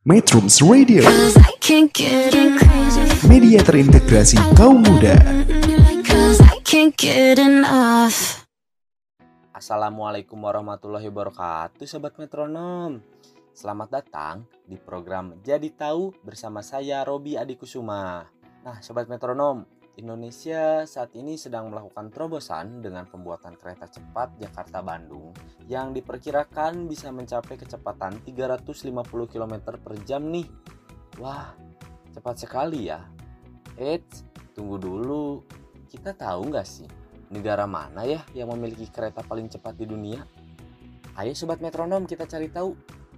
Metrums Radio, media terintegrasi kaum muda. Assalamualaikum warahmatullahi wabarakatuh, Sobat Metronom. Selamat datang di program Jadi Tahu bersama saya Robi Adikusuma. Nah, Sobat Metronom, Indonesia saat ini sedang melakukan terobosan dengan pembuatan kereta cepat Jakarta-Bandung yang diperkirakan bisa mencapai kecepatan 350 km per jam nih. Wah, cepat sekali ya. Eits, tunggu dulu. Kita tahu nggak sih negara mana ya yang memiliki kereta paling cepat di dunia? Ayo Sobat Metronom, kita cari tahu.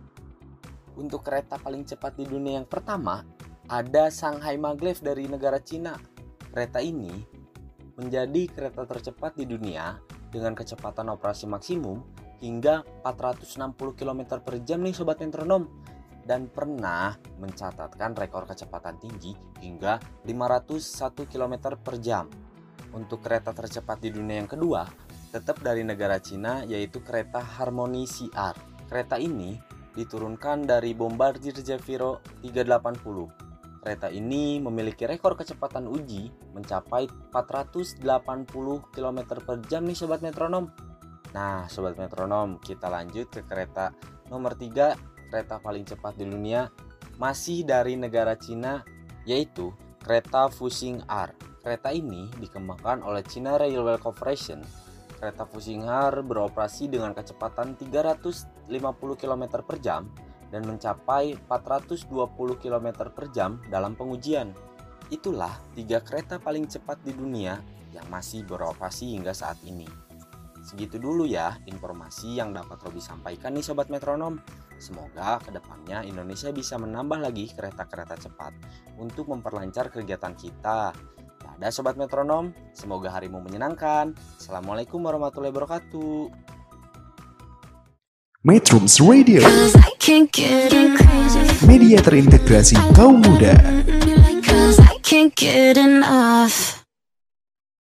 Untuk kereta paling cepat di dunia yang pertama, ada Shanghai Maglev dari negara Cina. Kereta ini menjadi kereta tercepat di dunia dengan kecepatan operasi maksimum hingga 460 km per jam nih Sobat Metronom, dan pernah mencatatkan rekor kecepatan tinggi hingga 501 km per jam. Untuk kereta tercepat di dunia yang kedua tetap dari negara Cina, yaitu kereta Harmony CR. Kereta ini diturunkan dari Bombardier Zefiro 380. Kereta ini memiliki rekor kecepatan uji mencapai 480 km per jam nih Sobat Metronom. Nah Sobat Metronom, kita lanjut ke kereta nomor 3, kereta paling cepat di dunia, masih dari negara Cina, yaitu kereta Fuxing R. Kereta ini dikembangkan oleh China Railway Corporation. Kereta Fuxing R beroperasi dengan kecepatan 350 km per jam dan mencapai 420 km per jam dalam pengujian. Itulah 3 kereta paling cepat di dunia yang masih beroperasi hingga saat ini. Segitu dulu ya informasi yang dapat Robi sampaikan nih Sobat Metronom. Semoga kedepannya Indonesia bisa menambah lagi kereta-kereta cepat untuk memperlancar kegiatan kita. Dadah Sobat Metronom, semoga harimu menyenangkan. Assalamualaikum warahmatullahi wabarakatuh. Metrums Radio, media terintegrasi kaum muda.